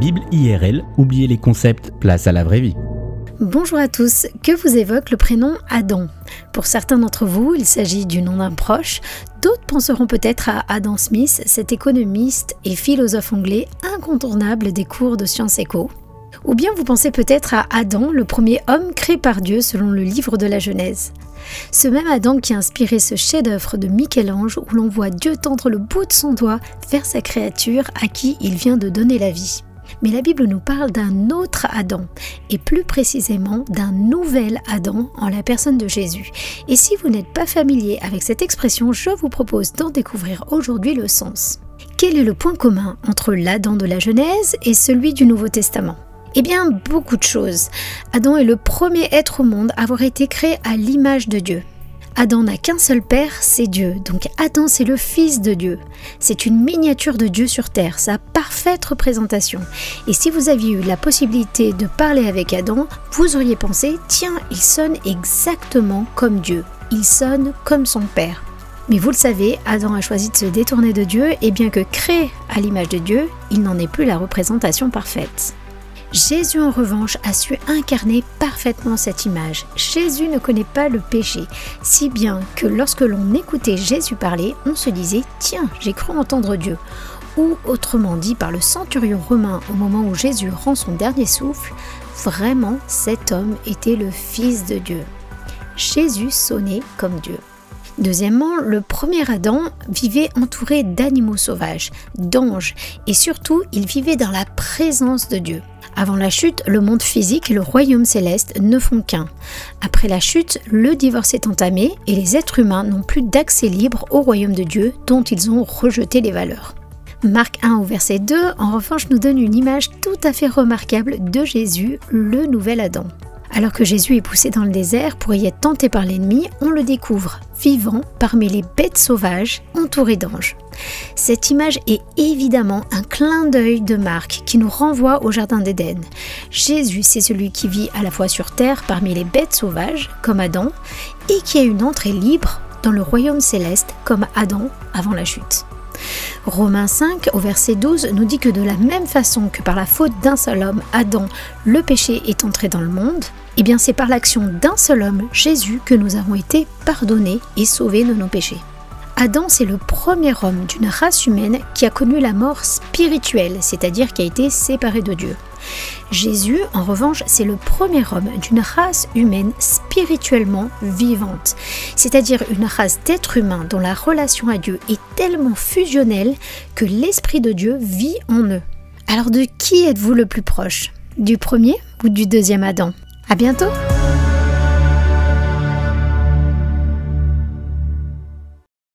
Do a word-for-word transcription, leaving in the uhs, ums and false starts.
Bible I R L, oubliez les concepts, place à la vraie vie. Bonjour à tous, que vous évoque le prénom Adam ? Pour certains d'entre vous, il s'agit du nom d'un proche, d'autres penseront peut-être à Adam Smith, cet économiste et philosophe anglais incontournable des cours de sciences éco. Ou bien vous pensez peut-être à Adam, le premier homme créé par Dieu selon le livre de la Genèse. Ce même Adam qui a inspiré ce chef-d'œuvre de Michel-Ange où l'on voit Dieu tendre le bout de son doigt vers sa créature à qui il vient de donner la vie. Mais la Bible nous parle d'un autre Adam, et plus précisément d'un nouvel Adam en la personne de Jésus. Et si vous n'êtes pas familier avec cette expression, je vous propose d'en découvrir aujourd'hui le sens. Quel est le point commun entre l'Adam de la Genèse et celui du Nouveau Testament ? Eh bien, beaucoup de choses. Adam est le premier être au monde à avoir été créé à l'image de Dieu. Adam n'a qu'un seul père, c'est Dieu. Donc Adam, c'est le fils de Dieu. C'est une miniature de Dieu sur terre, sa parfaite représentation. Et si vous aviez eu la possibilité de parler avec Adam, vous auriez pensé, tiens, il sonne exactement comme Dieu. Il sonne comme son père. Mais vous le savez, Adam a choisi de se détourner de Dieu et bien que créé à l'image de Dieu, il n'en est plus la représentation parfaite. Jésus en revanche a su incarner parfaitement cette image. Jésus ne connaît pas le péché, si bien que lorsque l'on écoutait Jésus parler, on se disait « Tiens, j'ai cru entendre Dieu ». Ou autrement dit par le centurion romain au moment où Jésus rend son dernier souffle, vraiment cet homme était le Fils de Dieu. Jésus sonnait comme Dieu. Deuxièmement, le premier Adam vivait entouré d'animaux sauvages, d'anges, et surtout, il vivait dans la présence de Dieu. Avant la chute, le monde physique et le royaume céleste ne font qu'un. Après la chute, le divorce est entamé et les êtres humains n'ont plus d'accès libre au royaume de Dieu dont ils ont rejeté les valeurs. Marc un au verset deux, en revanche, nous donne une image tout à fait remarquable de Jésus, le nouvel Adam. Alors que Jésus est poussé dans le désert pour y être tenté par l'ennemi, on le découvre vivant parmi les bêtes sauvages, entouré d'anges. Cette image est évidemment un clin d'œil de Marc qui nous renvoie au jardin d'Éden. Jésus, c'est celui qui vit à la fois sur terre parmi les bêtes sauvages, comme Adam, et qui a une entrée libre dans le royaume céleste, comme Adam avant la chute. Romains cinq au verset douze nous dit que de la même façon que par la faute d'un seul homme, Adam, le péché est entré dans le monde, eh bien c'est par l'action d'un seul homme, Jésus, que nous avons été pardonnés et sauvés de nos péchés. Adam, c'est le premier homme d'une race humaine qui a connu la mort spirituelle, c'est-à-dire qui a été séparé de Dieu. Jésus, en revanche, c'est le premier homme d'une race humaine spirituellement vivante, c'est-à-dire une race d'êtres humains dont la relation à Dieu est tellement fusionnelle que l'Esprit de Dieu vit en eux. Alors de qui êtes-vous le plus proche ? Du premier ou du deuxième Adam ? À bientôt !